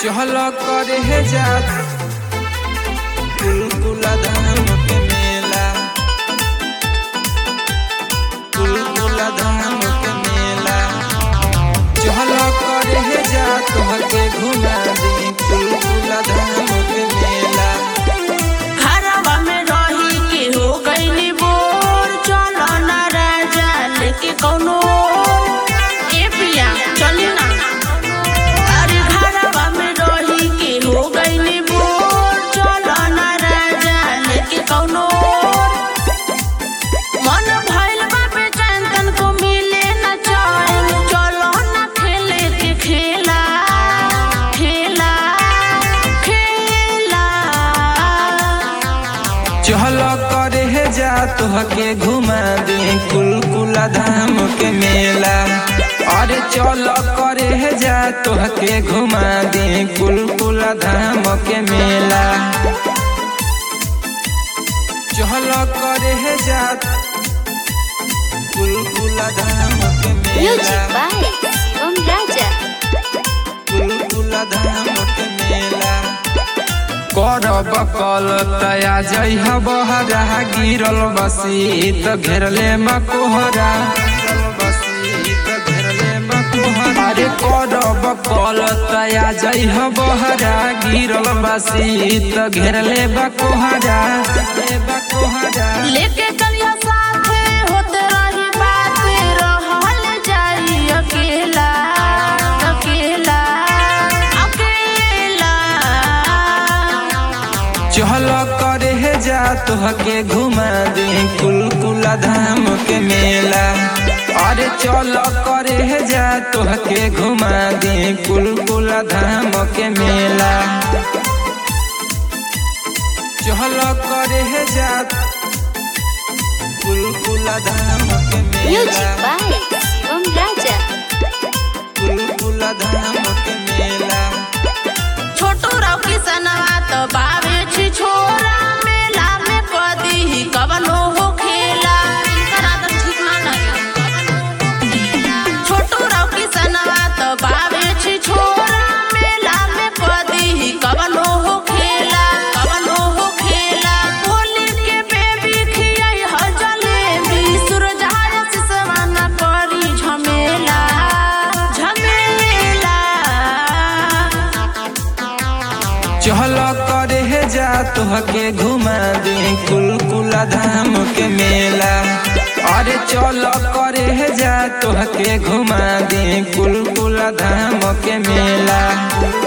चहल करे है जात कुलकुला धाम के मेला, कुलकुला धाम के मेला। चहल करे है जात तोहके घुमा दी कुलकुला धाम के मेला। घरवा में रही के हो गईली बोर, चलो ना राजा लेके कौनो ए पिया चली ना। अरे घरवा में रही के हो गईली बोर, चलो ना राजा लेके कौनो। मन भइल बा बेचैन तनको मिले ना चैन, चलो ना खेले के खेला खेला खेला। चहल करे है जा तोहके घुमा दे कुलकुला धाम के मेला। अरे चल करे है जा तोहके घुमा दे कुलकुला धाम के मेला। चहल करे है जा कुलकुला धाम के मेला, Music by Shivam Raja. कुलकुला धाम के मेला। करब कल तया जइह बहरा, गिरल बसीत घेरले मकोहरा, अरे करब कल तया जइह बहरा, गिरल बसीत घेरले बकोहरा बकोहरा। लेके चलिया साथे होते रही बात, रहल जाई अकेला अकेला अकेला। चहल करे है जा तोहके घुमा दे कुलकुला धाम के मेला। अरे चल करे है जा तोहके घुमा दे कुलकुला धाम के मेला। चहल करे है जा कुलकुला धाम के Music मेला, by Shivam Raja. कुलकुला धाम के मेला। छोटू राव किसनवा तो बावे छी छोरा, मेला में कदी कबनो हो खेला। इनकर आदत ठीक ना लगे। छोटू राव किसनवा तो बावे छी छोरा, मेला में कदी कबनो हो खेला कबनो हो खेला। होली के बेबी खियाई ह जलेबी, सूरजहार सिसवा ना करी झमेला झमेला। चहल करे है जा तोहके घुमा दे कुलकुला धाम के मेला। अरे चल करे है जा तोहके घुमा दे कुलकुला धाम के मेला।